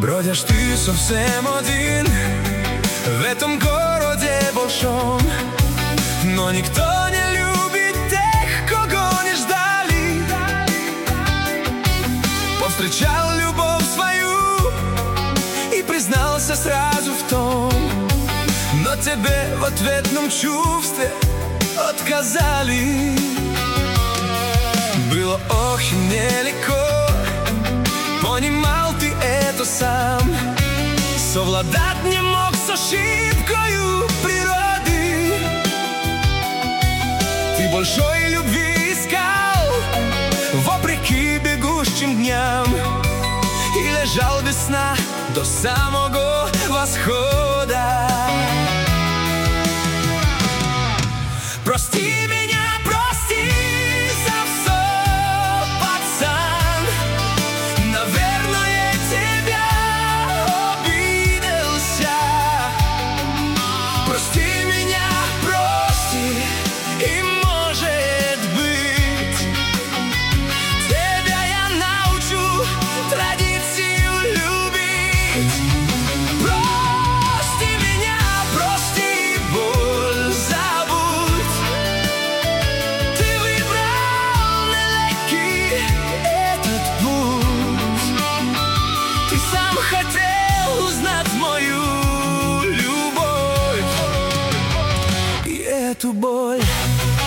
Бродишь ты совсем один в этом городе большом, но никто не любит тех, кого не ждали. Повстречал любовь свою и признался сразу в том, но тебе в ответном чувстве отказали. Было очень нелегко, понимал ты это сам, совладать не мог с ошибкою природы. Ты большой любви искал, вопреки бегущим дням, и лежал без сна до самого восхода. Прости меня, прости за все, пацан. Наверное, тебя обиделся. Прости меня, прости, и может быть тебя я научу традицию любить. Прости меня, прости, боль забудь. Ты выбрал нелегкий этот путь. Ты сам хотел узнать мою любовь и эту боль.